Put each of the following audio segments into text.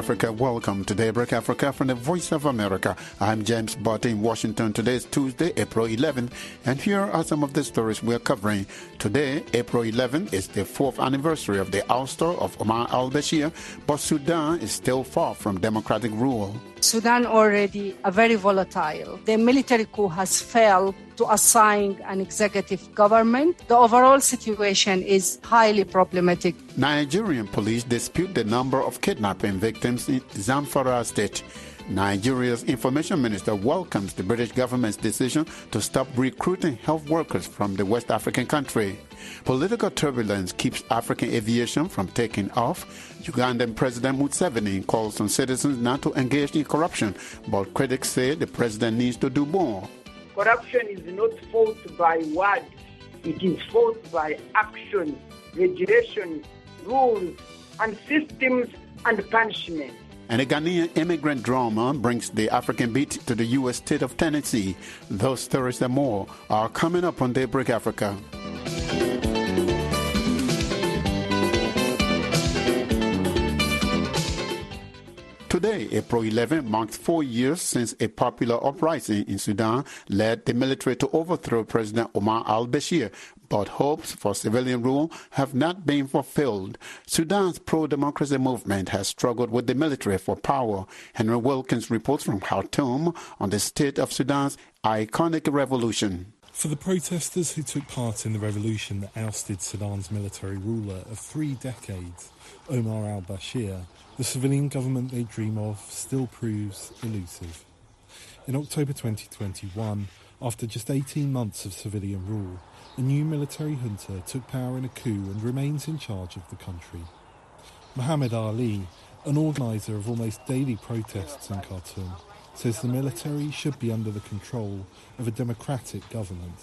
Africa. Welcome to Daybreak Africa from the Voice of America. I'm James Barty in Washington. Today is Tuesday, April 11th, and here are some of the stories we're covering. Today, April 11th, is the 4th anniversary of the ouster of Omar al-Bashir, but Sudan is still far from democratic rule. Sudan already very volatile. The military coup has failed to assign an executive government. The overall situation is highly problematic. Nigerian police dispute the number of kidnapping victims in Zamfara state. Nigeria's information minister welcomes the British government's decision to stop recruiting health workers from the West African country. Political turbulence keeps African aviation from taking off. Ugandan President Museveni calls on citizens not to engage in corruption, but critics say the president needs to do more. Corruption is not fought by words, it is fought by action, regulation, rules, and systems and punishment. And a Ghanaian immigrant drama brings the African beat to the U.S. state of Tennessee. Those stories and more are coming up on Daybreak Africa. Today, April 11, marks 4 years since a popular uprising in Sudan led the military to overthrow President Omar al-Bashir, but hopes for civilian rule have not been fulfilled. Sudan's pro-democracy movement has struggled with the military for power. Henry Wilkins reports from Khartoum on the state of Sudan's iconic revolution. For the protesters who took part in the revolution that ousted Sudan's military ruler of 3 decades, Omar al-Bashir, the civilian government they dream of still proves elusive. In October 2021, after just 18 months of civilian rule, a new military junta took power in a coup and remains in charge of the country. Mohammed Ali, an organiser of almost daily protests in Khartoum, says the military should be under the control of a democratic government.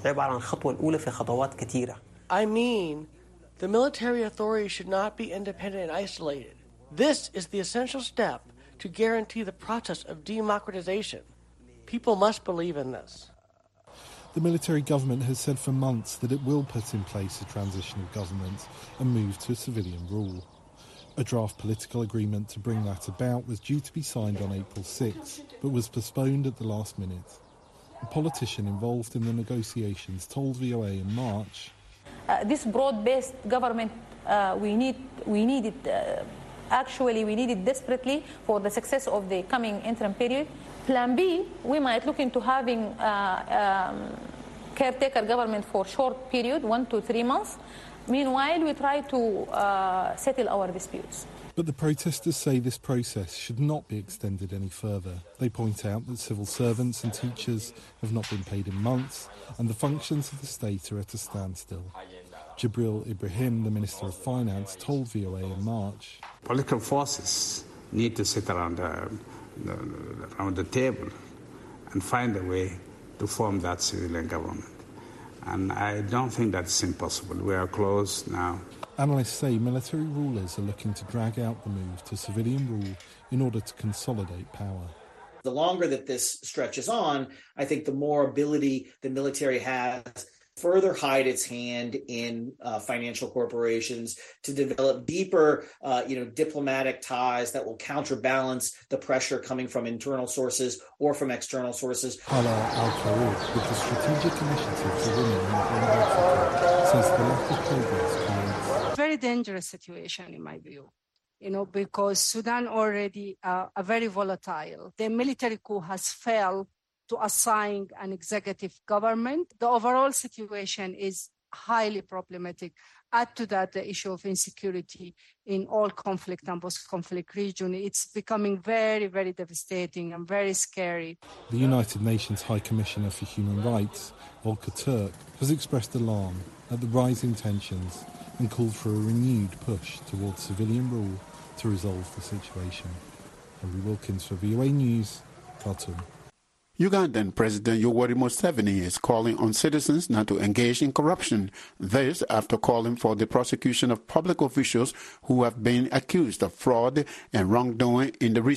I mean, the military authority should not be independent and isolated. This is the essential step to guarantee the process of democratization. People must believe in this. The military government has said for months that it will put in place a transitional government and move to a civilian rule. A draft political agreement to bring that about was due to be signed on April 6, but was postponed at the last minute. A politician involved in the negotiations told VOA in March, this broad-based government, we need it. Actually, we need it desperately for the success of the coming interim period. Plan B, we might look into having caretaker government for short period, 1 to 3 months. Meanwhile, we try to settle our disputes. But the protesters say this process should not be extended any further. They point out that civil servants and teachers have not been paid in months, and the functions of the state are at a standstill. Jibril Ibrahim, the Minister of Finance, told VOA in March, political forces need to sit around the table and find a way to form that civilian government. And I don't think that's impossible. We are close now. Analysts say military rulers are looking to drag out the move to civilian rule in order to consolidate power. The longer that this stretches on, I think the more ability the military has further hide its hand in financial corporations, to develop deeper, diplomatic ties that will counterbalance the pressure coming from internal sources or from external sources. Hala Al-Farouk, with the Strategic Initiative for Women in Africa, says the lack of progress creates Very dangerous situation, in my view. Because Sudan already very volatile. The military coup has failed to assign an executive government. The overall situation is highly problematic. Add to that the issue of insecurity in all conflict and post-conflict region. It's becoming very, very devastating and very scary. The United Nations High Commissioner for Human Rights, Volker Turk, has expressed alarm at the rising tensions and called for a renewed push towards civilian rule to resolve the situation. Henry Wilkins for VOA News, Khartoum. Ugandan President Yoweri Museveni is calling on citizens not to engage in corruption. This after calling for the prosecution of public officials who have been accused of fraud and wrongdoing in the recent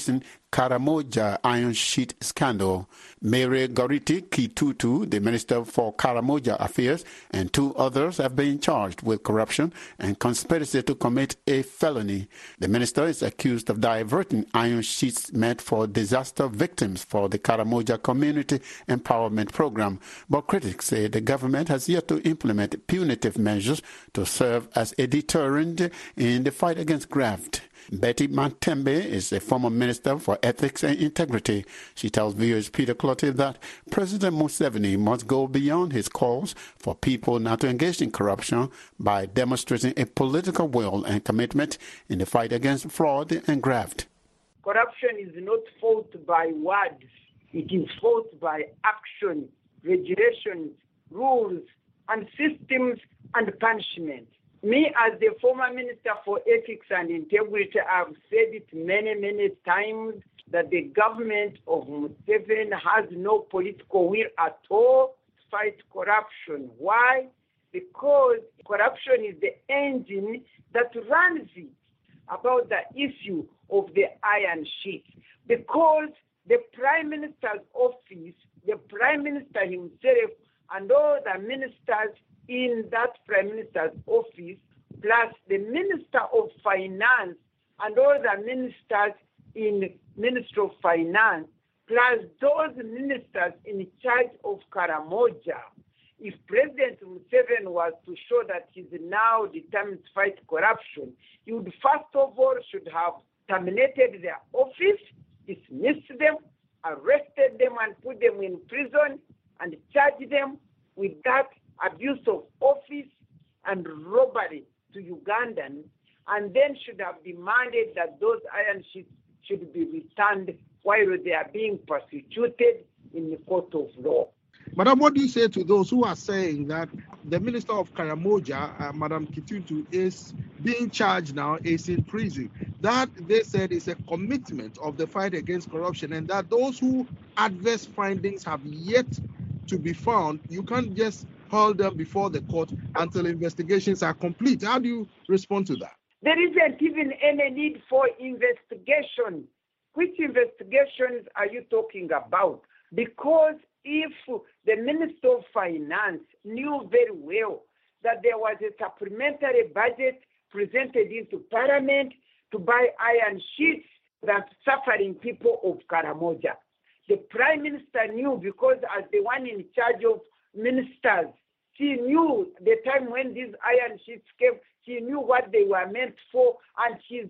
Karamoja iron sheet scandal. Mary Goriti Kitutu, the Minister for Karamoja Affairs, and 2 others have been charged with corruption and conspiracy to commit a felony. The minister is accused of diverting iron sheets meant for disaster victims for the Karamoja Community Empowerment Program. But critics say the government has yet to implement punitive measures to serve as a deterrent in the fight against graft. Betty Matembe is a former Minister for Ethics and Integrity. She tells viewers Peter Clottey that President Museveni must go beyond his calls for people not to engage in corruption by demonstrating a political will and commitment in the fight against fraud and graft. Corruption is not fought by words. It is fought by action, regulations, rules, and systems and punishment. Me, as the former Minister for Ethics and Integrity, I've said it many times that the government of Museveni has no political will at all to fight corruption. Why? Because corruption is the engine that runs it. About the issue of the iron sheet. Because the Prime Minister's office, the Prime Minister himself, and all the ministers in that Prime Minister's office, plus the Minister of Finance and all the ministers in Ministry of Finance, plus those ministers in charge of Karamoja. If President Museveni was to show that he's now determined to fight corruption, he would first of all should have terminated their office, dismissed them, arrested them and put them in prison and charged them with that abuse of office and robbery to Ugandans, and then should have demanded that those iron sheets should be returned while they are being prosecuted in the court of law. Madam, what do you say to those who are saying that the Minister of Karamoja, Madam Kitutu, is being charged now, is in prison? That, they said, is a commitment of the fight against corruption, and that those who adverse findings have yet to be found, you can't just hold them before the court until investigations are complete. How do you respond to that? There isn't even any need for investigation. Which investigations are you talking about? Because if the Minister of Finance knew very well that there was a supplementary budget presented into Parliament to buy iron sheets that suffering people of Karamoja, the Prime Minister knew, because as the one in charge of ministers, she knew the time when these iron sheets came, she knew what they were meant for, and she's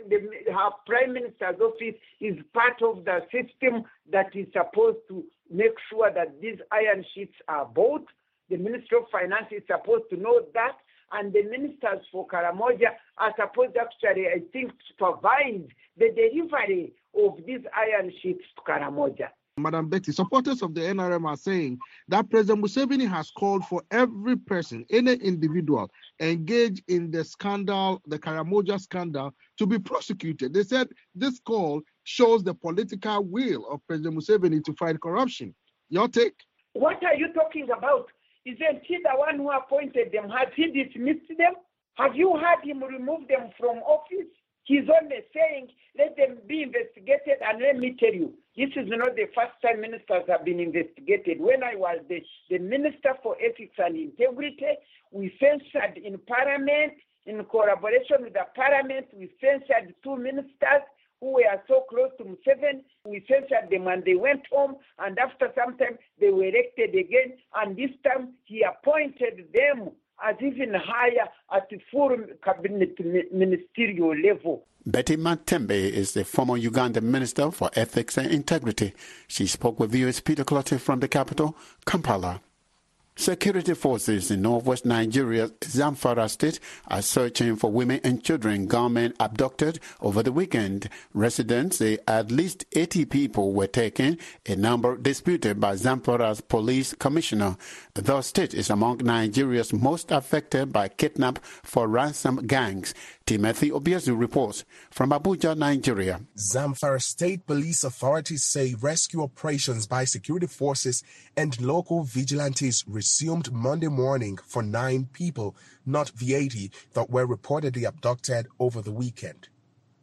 her Prime Minister's office is part of the system that is supposed to make sure that these iron sheets are bought. The Ministry of Finance is supposed to know that, and the ministers for Karamoja are supposed to actually, I think, supervise the delivery of these iron sheets to Karamoja. Madam Betty, supporters of the NRM are saying that President Museveni has called for every person, any individual engaged in the scandal, the Karamoja scandal, to be prosecuted. They said this call shows the political will of President Museveni to fight corruption. Your take? What are you talking about? Isn't he the one who appointed them? Has he dismissed them? Have you heard him remove them from office? He's only saying, let them be investigated, and let me tell you, this is not the first time ministers have been investigated. When I was the Minister for Ethics and Integrity, we censured in Parliament, in collaboration with the Parliament, we censured 2 ministers who were so close to Museveni. We censured them and they went home, and after some time they were elected again, and this time he appointed them as even higher at the full cabinet ministerial level. Betty Matembe is the former Ugandan Minister for Ethics and Integrity. She spoke with viewers Peter Clottey from the capital, Kampala. Security forces in northwest Nigeria's Zamfara state are searching for women and children gunmen abducted over the weekend. Residents say at least 80 people were taken, a number disputed by Zamfara's police commissioner. The state is among Nigeria's most affected by kidnap for ransom gangs. Timothy Obiezu reports from Abuja, Nigeria. Zamfara State Police authorities say rescue operations by security forces and local vigilantes resumed Monday morning for 9 people, not the 80 that were reportedly abducted over the weekend.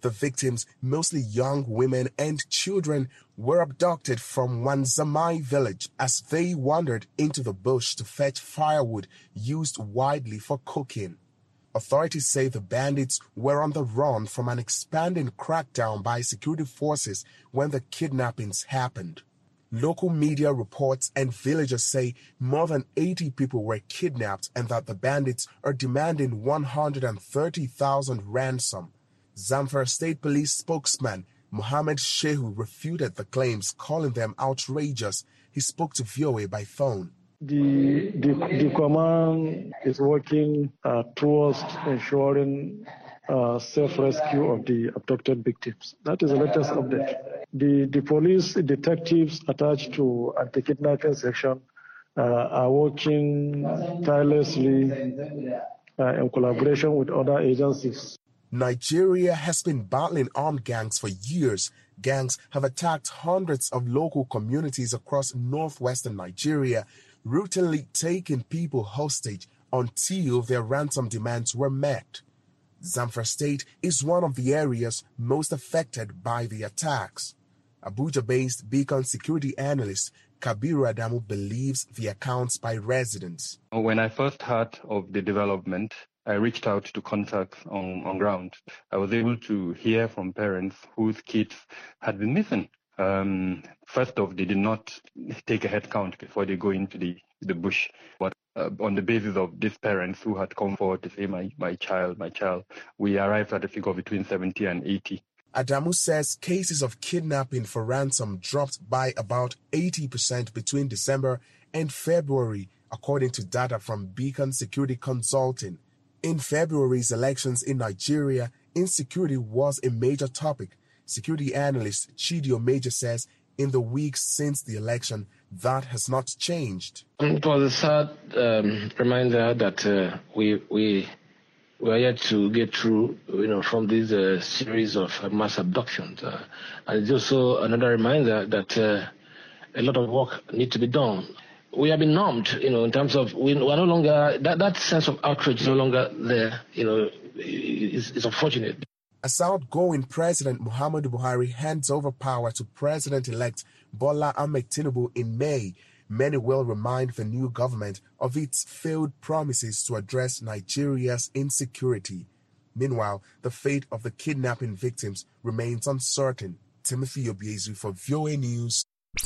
The victims, mostly young women and children, were abducted from Wanzamai village as they wandered into the bush to fetch firewood used widely for cooking. Authorities say the bandits were on the run from an expanding crackdown by security forces when the kidnappings happened. Local media reports and villagers say more than 80 people were kidnapped and that the bandits are demanding 130,000 ransom. Zamfara State Police spokesman Mohammed Shehu refuted the claims, calling them outrageous. He spoke to VOA by phone. The command is working towards ensuring safe rescue of the abducted victims. That is the latest update. The police detectives attached to anti-kidnapping section are working tirelessly in collaboration with other agencies. Nigeria has been battling armed gangs for years. Gangs have attacked hundreds of local communities across northwestern Nigeria, routinely taking people hostage until their ransom demands were met. Zamfara State is one of the areas most affected by the attacks. Abuja-based Beacon security analyst Kabiru Adamu believes the accounts by residents. When I first heard of the development, I reached out to contacts on ground. I was able to hear from parents whose kids had been missing. First off, they did not take a head count before they go into the bush. But on the basis of these parents who had come forward to say, my child, we arrived at a figure between 70 and 80. Adamu says cases of kidnapping for ransom dropped by about 80% between December and February, according to data from Beacon Security Consulting. In February's elections in Nigeria, insecurity was a major topic. Security analyst Chidi Omeje says in the weeks since the election, that has not changed. It was a sad reminder that we are yet to get through, from this series of mass abductions. And it's also another reminder that a lot of work needs to be done. We have been numbed, in terms of we are no longer, that sense of outrage is no longer there, it's unfortunate. As outgoing President Muhammadu Buhari hands over power to President-elect Bola Ahmed Tinubu in May, many will remind the new government of its failed promises to address Nigeria's insecurity. Meanwhile, the fate of the kidnapping victims remains uncertain. Timothy Obiezu for VOA News.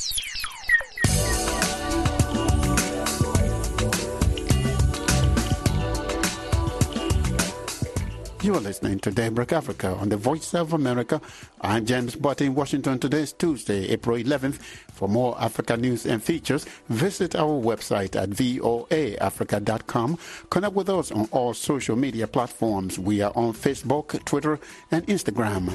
You are listening to Daybreak Africa on the Voice of America. I'm James Butt in Washington. Today is Tuesday, April 11th. For more Africa news and features, visit our website at voaafrica.com. Connect with us on all social media platforms. We are on Facebook, Twitter, and Instagram.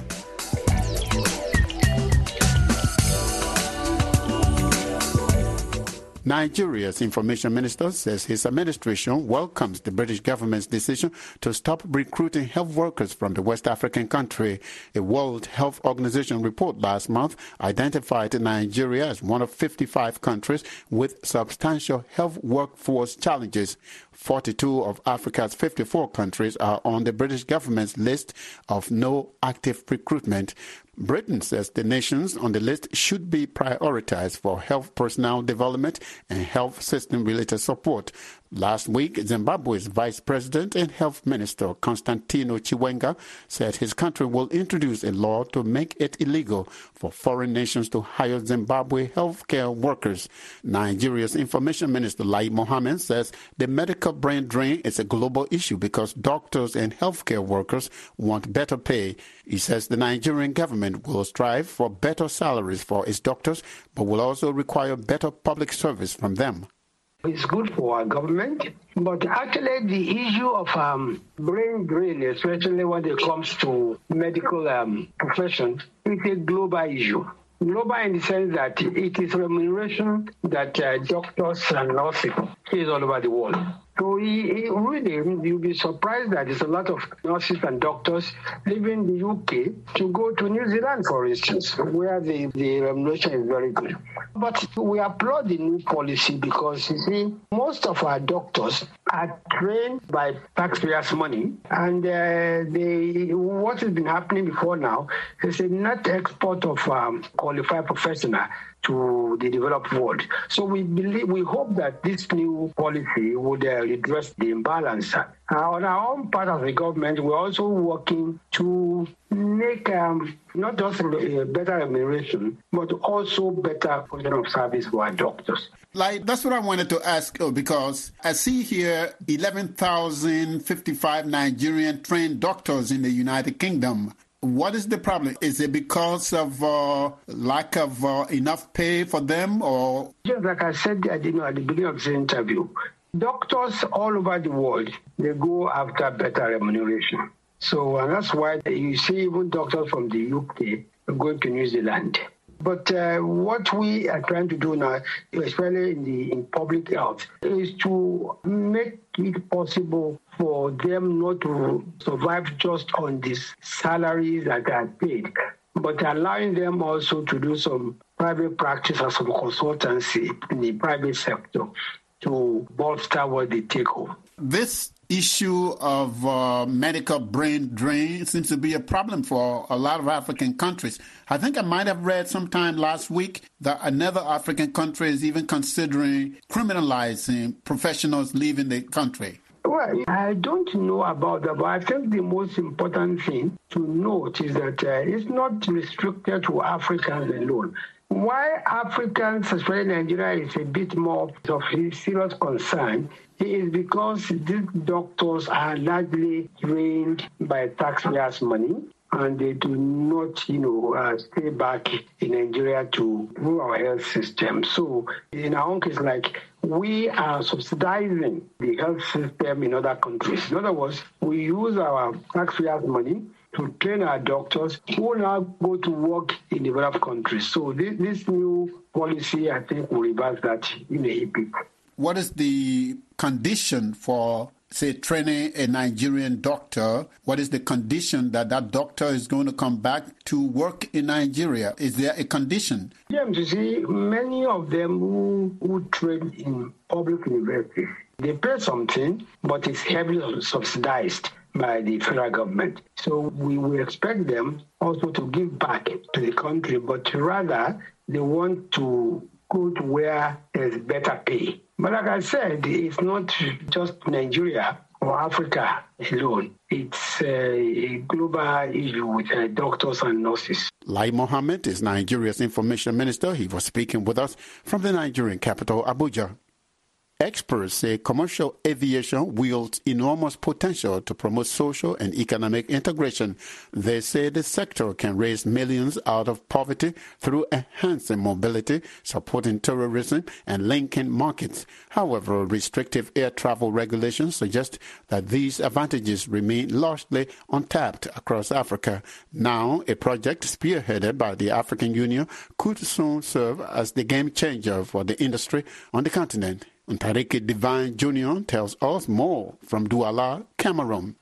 Nigeria's information minister says his administration welcomes the British government's decision to stop recruiting health workers from the West African country. A World Health Organization report last month identified Nigeria as one of 55 countries with substantial health workforce challenges. 42 of Africa's 54 countries are on the British government's list of no active recruitment. Britain says the nations on the list should be prioritized for health personnel development and health system-related support. Last week, Zimbabwe's Vice President and Health Minister Constantino Chiwenga said his country will introduce a law to make it illegal for foreign nations to hire Zimbabwe healthcare workers. Nigeria's Information Minister Lai Mohammed says the medical brain drain is a global issue because doctors and healthcare workers want better pay. He says the Nigerian government will strive for better salaries for its doctors, but will also require better public service from them. It's good for our government, but actually the issue of brain drain, especially when it comes to medical profession, is a global issue. Global in the sense that it is remuneration that doctors and nurses face all over the world. So you'll be surprised that there's a lot of nurses and doctors leaving the UK to go to New Zealand, for instance, where the remuneration is very good. But we applaud the new policy because, you see, most of our doctors are trained by taxpayers' money, and what has been happening before now is a net export of qualified professionals to the developed world. So we hope that this new policy would redress the imbalance. On our own part as the government, we're also working to make not just a better remuneration, but also better quality of service for our doctors. That's what I wanted to ask, because I see here 11,055 Nigerian trained doctors in the United Kingdom. What is the problem? Is it because of lack of enough pay for them, or? Just like I said at the beginning of the interview, doctors all over the world, they go after better remuneration. So, and that's why you see even doctors from the UK going to New Zealand. But what we are trying to do now, especially in public health, is to make it possible for them not to survive just on these salaries that are paid, but allowing them also to do some private practice or some consultancy in the private sector to bolster what they take home. This issue of medical brain drain seems to be a problem for a lot of African countries. I think I might have read sometime last week that another African country is even considering criminalizing professionals leaving the country. Well, I don't know about that, but I think the most important thing to note is that it's not restricted to Africans alone. Why Africans, especially Nigeria, is a bit more of a serious concern is because these doctors are largely trained by taxpayers' money, and they do not, stay back in Nigeria to rule our health system. So in our own case, we are subsidizing the health system in other countries. In other words, we use our taxpayers' money to train our doctors who now go to work in developed countries. So this new policy, I think, will reverse that in a bit. What is the condition for, say, training a Nigerian doctor? What is the condition that doctor is going to come back to work in Nigeria? Is there a condition? James, you see, many of them who train in public universities, they pay something, but it's heavily subsidized by the federal government. So we will expect them also to give back to the country, but rather they want to go to where there's better pay. But like I said, it's not just Nigeria or Africa alone. It's a global issue with doctors and nurses. Lai Mohammed is Nigeria's information minister. He was speaking with us from the Nigerian capital, Abuja. Experts say commercial aviation wields enormous potential to promote social and economic integration. They say the sector can raise millions out of poverty through enhancing mobility, supporting tourism, and linking markets. However, restrictive air travel regulations suggest that these advantages remain largely untapped across Africa. Now, a project spearheaded by the African Union could soon serve as the game changer for the industry on the continent. Ntariki Divine Jr. tells us more from Douala, Cameroon.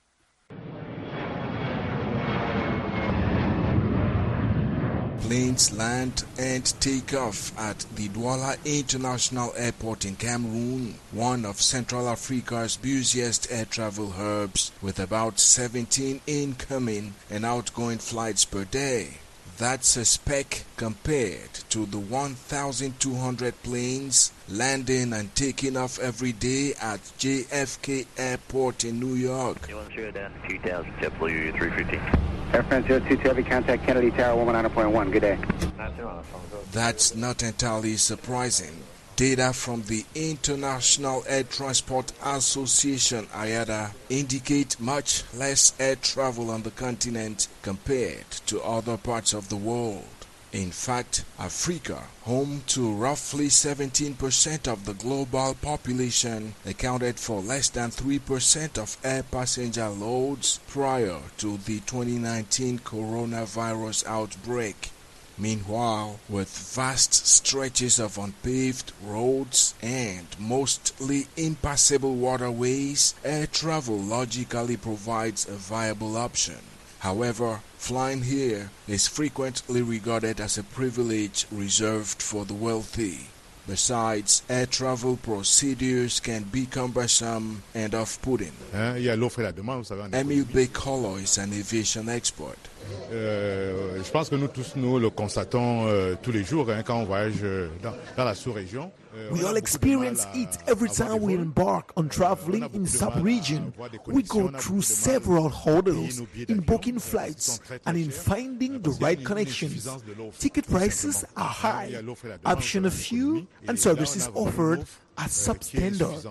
Planes land and take off at the Douala International Airport in Cameroon, one of Central Africa's busiest air travel hubs, with about 17 incoming and outgoing flights per day. That's a speck compared to the 1,200 planes landing and taking off every day at JFK Airport in New York. 20 JetBlue 350. Air France 02 Heavy, contact Kennedy Tower 119.1. Good day. That's not entirely surprising. Data from the International Air Transport Association, IATA, indicate much less air travel on the continent compared to other parts of the world. In fact, Africa, home to roughly 17% of the global population, accounted for less than 3% of air passenger loads prior to the 2019 coronavirus outbreak. Meanwhile, with vast stretches of unpaved roads and mostly impassable waterways, air travel logically provides a viable option. However, flying here is frequently regarded as a privilege reserved for the wealthy. Besides, air travel procedures can be cumbersome and off-putting. Emile Bekolo is an aviation expert. Je pense que nous tous, nous le constatons tous les jours quand on voyage dans la sous-région. We all experience it every time we embark on traveling in sub-region. We go through several hurdles in booking flights and in finding the right connections. Ticket prices are high, options are few, and services offered are substandard.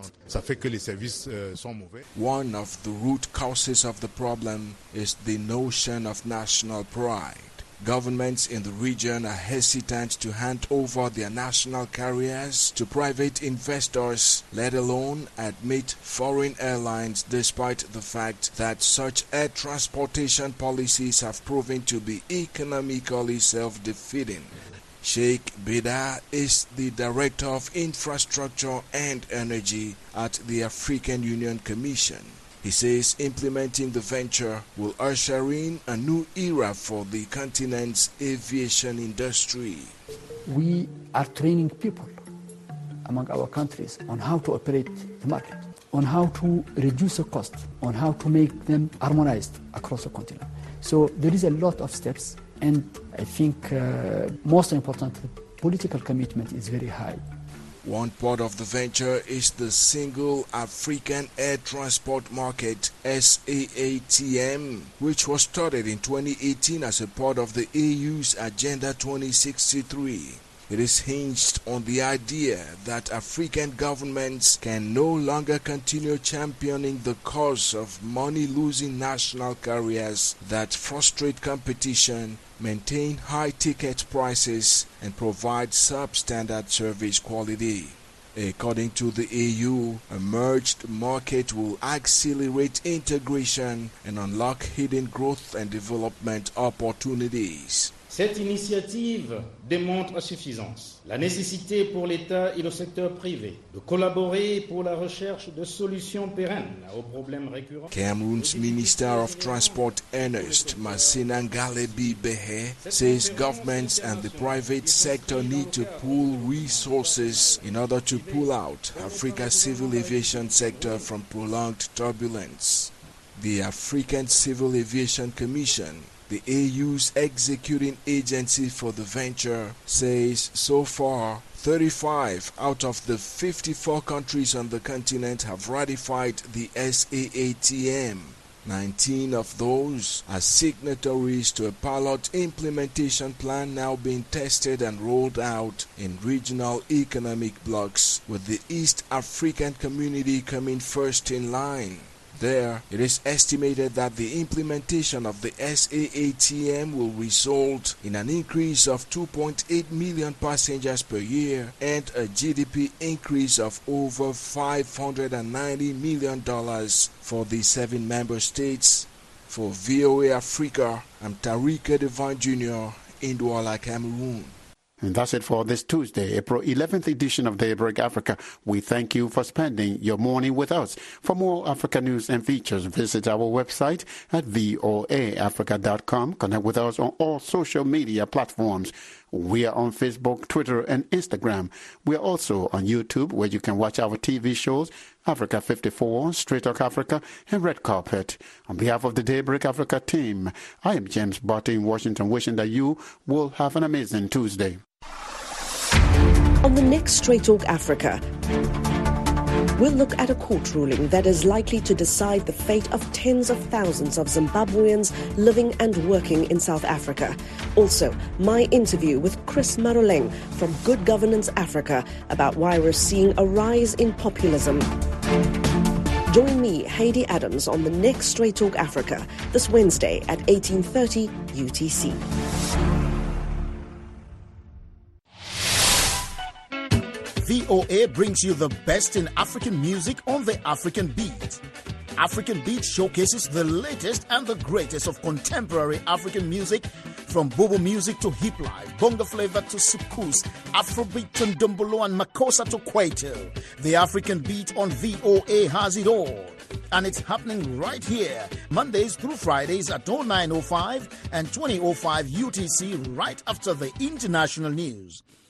One of the root causes of the problem is the notion of national pride. Governments in the region are hesitant to hand over their national carriers to private investors, let alone admit foreign airlines, despite the fact that such air transportation policies have proven to be economically self-defeating. Sheikh Bida is the Director of Infrastructure and Energy at the African Union Commission. He says implementing the venture will usher in a new era for the continent's aviation industry. We are training people among our countries on how to operate the market, on how to reduce the cost, on how to make them harmonized across the continent. So there is a lot of steps, and I think most important, the political commitment is very high. One part of the venture is the Single African Air Transport Market, SAATM, which was started in 2018 as a part of the AU's Agenda 2063. It is hinged on the idea that African governments can no longer continue championing the cause of money-losing national carriers that frustrate competition, maintain high ticket prices, and provide substandard service quality. According to the AU, a merged market will accelerate integration and unlock hidden growth and development opportunities. Cette initiative démontre à suffisance la nécessité pour l'État et le secteur privé de collaborer pour la recherche de solutions pérennes aux problèmes récurrents. Cameroon's Minister of Transport Ernest Massinangalebi Behe says governments and the private sector need to pool resources in order to pull out Africa's civil aviation sector from prolonged turbulence. The African Civil Aviation Commission, the AU's executing agency for the venture, says so far 35 out of the 54 countries on the continent have ratified the SAATM. 19 of those are signatories to a pilot implementation plan now being tested and rolled out in regional economic blocks, with the East African community coming first in line. There, it is estimated that the implementation of the SAATM will result in an increase of 2.8 million passengers per year and a GDP increase of over $590 million for the 7 member states. For VOA Africa, I'm Tariq Devine Jr. in Douala, Cameroon. And that's it for this Tuesday, April 11th edition of Daybreak Africa. We thank you for spending your morning with us. For more Africa news and features, visit our website at voaafrica.com. Connect with us on all social media platforms. We are on Facebook, Twitter, and Instagram. We are also on YouTube, where you can watch our TV shows, Africa 54, Straight Talk Africa, and Red Carpet. On behalf of the Daybreak Africa team, I am James Barty in Washington, wishing that you will have an amazing Tuesday. On the next Straight Talk Africa, we'll look at a court ruling that is likely to decide the fate of tens of thousands of Zimbabweans living and working in South Africa. Also, my interview with Chris Maroleng from Good Governance Africa about why we're seeing a rise in populism. Join me, Heidi Adams, on the next Straight Talk Africa this Wednesday at 18:30 UTC. VOA brings you the best in African music on the African Beat. African Beat showcases the latest and the greatest of contemporary African music, from Bobo music to hip life, bongo flavor to soukous, Afrobeat to ndombolo and makossa to kwaito. The African Beat on VOA has it all. And it's happening right here, Mondays through Fridays at 09:05 and 20:05 UTC, right after the international news.